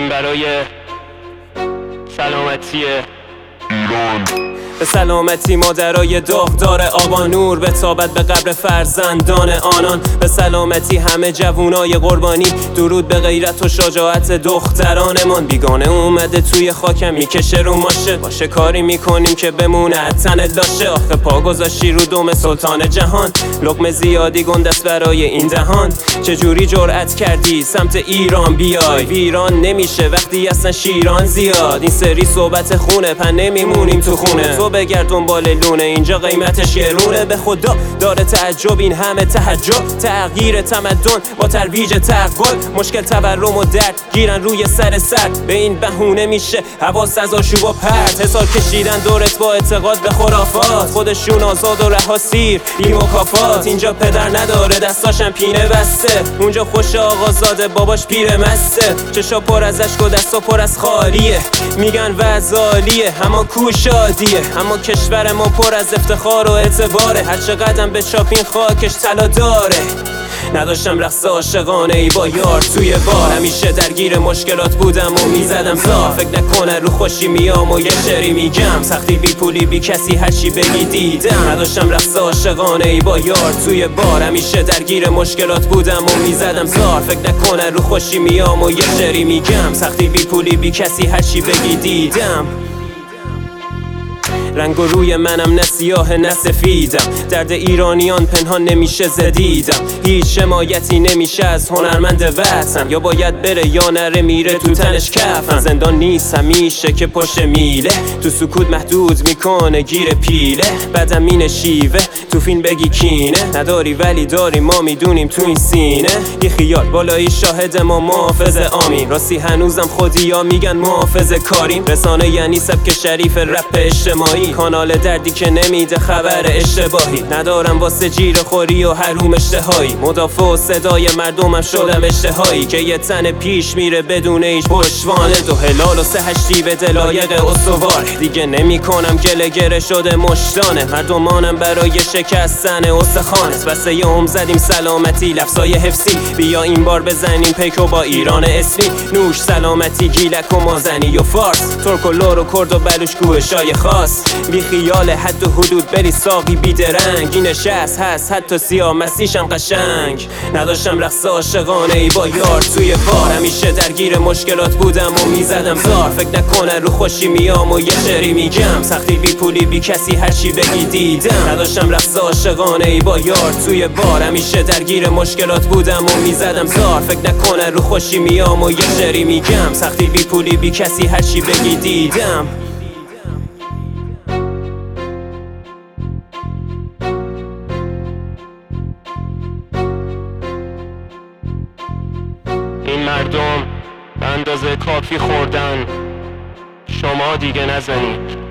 این برای سلامتی ایران. به سلامتی مادرای داغدار آبان نور بتابد به قبر فرزندان آنان. به سلامتی همه جوونای قربانی، درود به غیرت و شجاعت دخترانمان. بیگانه اومده توی خاکم میکشه رو ماشه، باشه کاری میکنیم که بمونه تنت لاشه. آخه پا گذاشتی رو دم سلطان جهان، لقمه زیادی گندست برای این دهان. چجوری جرأت کردی سمت ایران بیای؟ ویران نمیشه وقتی اصلا شیران زیاد. این سری صحبت خونه پن نمیمونیم تو خونه، تو بگرد دنبال لونه اینجا قیمتش گرونه. به خدا داره تعجب این همه تحجب، تغییر تمدن با ترویج تقل. مشکل تورم و درد گیرن روی سر به این بهونه میشه حواس از آشوب و پرت. حسار کشیدن دورت با اعتقاد به خرافات، خودشون آزاد و رها سیر بی مکافات. اینجا پدر نداره دستاشم پینه بسته، اونجا خوش آقازاده باباش پیر مسته. چشا پر از اشک و دستا پر از خالیه، میگن وضع عالیه اما کوشادیه. اما کشور ما پر از افتخار و اعتباره، هر چقدر به چاپین خاکش طلا داره. نداشتم رقص عاشقانه ای با یار توی بار، همیشه درگیر مشکلات بودم و میزدم زار. فکر نکنه رو خوشی میام و یه شعری میگم، سختی بی پولی بی کسی هرچی بگی دیدم. نداشتم رقص عاشقانه ای با یار توی بار، همیشه درگیر مشکلات بودم و میزدم زار. فکر نکنه رو خوشی میام و یه شعری میگم، سختی بی پولی بی کسی هرچی بگی دیدم. رنگ و روی منم نه سیاه نه سفیدم، درد ایرانیان پنهان نمیشه زدیدم. هیچ حمایتی نمیشه از هنرمند وطن، یا باید بره یا نره میره تو تنش کفن. زندان نیست همیشه که پشت میله، تو سکوت محدود میکنه گیر پیله. بعدم این شیوه تو فیلم بگی کینه نداری ولی داری، ما میدونیم تو این سینه. بی خیال بالایی شاهد ما محافظ آمین، راستی هنوزم خودی ها میگن محافظ کاریم. رسانه یعنی سبک شریف رپ اجتماعی، کانال دردی که نمیده خبر اشتباهی. ندارم واسه جیر خوری و حروم اشتهایی، مدافع و صدای مردمم شدم اشتهایی. که یه تن پیش میره بدون هیچ پشتوانه، 2 هلال و 3 هشتی به دلایق استوار. دیگه نمی کنم گله گره شده مشتانه، مردمانم برای شکستن استخوانت. بسه ام زدیم سلامتی لفظای حفظی، بیا این بار بزنیم پیکو با ایران اسمی. نوش سلامتی گیلک و مازنی و فارس، ترک و لور و کرد و بلوش کوهشای خاص. بی خیال حد و حدود بری ساقی بیدرنگ، این نشست هست حتی سیاه مسیشم قشنگ. نداشتم رقص عاشقانه ای با یار توی بار، همیشه درگیر مشکلات بودم و میزدم زار. فکر نکنه رو خوشی میام و یه شعری میگم، سختی بی پولی بی کسی هرچی بگی دیدم. نداشتم رقص عاشقانه ای با یار توی بار، همیشه درگیر مشکلات بودم و میزدم زار. فکر نکنه رو خوشی میام و یه شعری میگم، سختی بی پولی بی کسی هرچی بگی دیدم. این مردم به اندازه کافی خوردن، شما دیگه نزنید.